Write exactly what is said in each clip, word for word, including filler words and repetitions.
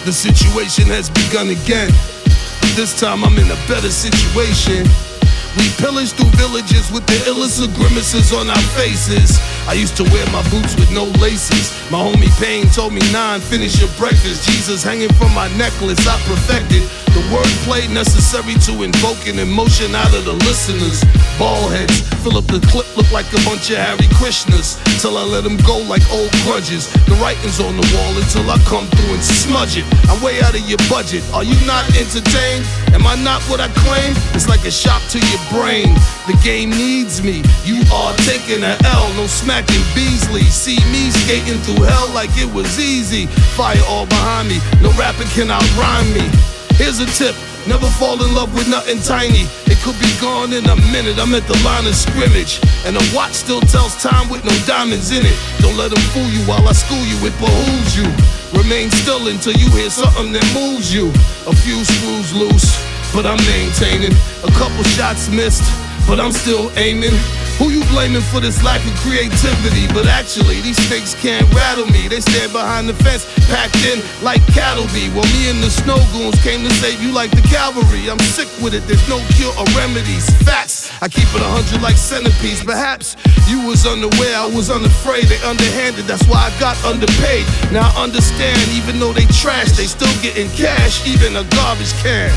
The situation has begun again. This time I'm in a better situation. We pillaged through villages with the illest of grimaces on our faces. I used to wear my boots with no laces. My homie Payne told me, nine, finish your breakfast. Jesus hanging from my necklace, I perfected the wordplay necessary to invoke an emotion out of the listeners. Ball heads fill up the clip, look like a bunch of Hare Krishnas, till I let them go like old grudges. The writing's on the wall until I come through and smudge it. I'm way out of your budget. Are you not entertained? Am I not what I claim? It's like a shock to your brain. The game needs me. You are taking a L, no smacking Beasley. See me skating through hell like it was easy. Fire all behind me. No rapper can outrhyme me. Here's a tip. Never fall in love with nothing tiny. It could be gone in a minute. I'm at the line of scrimmage, and a watch still tells time with no diamonds in it. Don't let them fool you while I school you. It behooves you. Remain still until you hear something that moves you. A few screws loose, but I'm maintaining. A couple shots missed, but I'm still aiming. Who you blaming for this lack of creativity? But actually, these snakes can't rattle me. They stand behind the fence, packed in like cattle be. Well, me and the snow goons came to save you like the cavalry. I'm sick with it, there's no cure or remedies. Facts, I keep it a hundred like centipedes. Perhaps you was unaware, I was unafraid. They underhanded, that's why I got underpaid. Now I understand, even though they trash, they still getting cash, even a garbage can.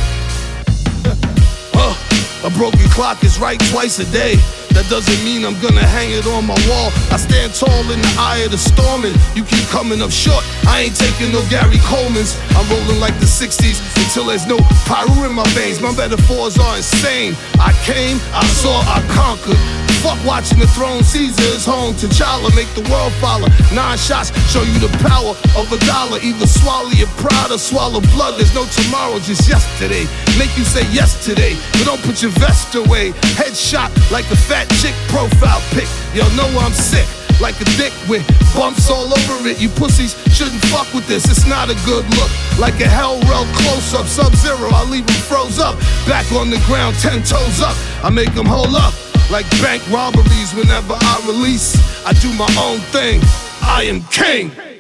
uh, a broken clock is right twice a day. That doesn't mean I'm gonna hang it on my wall. I stand tall in the eye of the storm, and you keep coming up short. I ain't taking no Gary Coleman's. I'm rolling like the sixties until there's no pyro in my veins. My metaphors are insane. I came, I saw, I conquered. Fuck watching the throne. Caesar is home. T'Challa make the world follow. Nine shots show you the power of a dollar. Either swallow your pride or swallow blood. There's no tomorrow, just yesterday. Make you say yes today, but don't put your vest away. Headshot like a fat chick profile pic. Y'all know I'm sick, like a dick with bumps all over it. You pussies shouldn't fuck with this, it's not a good look. Like a hell rel close-up, Sub-Zero, I leave them froze up. Back on the ground, ten toes up, I make them hold up. Like bank robberies whenever I release, I do my own thing, I am king.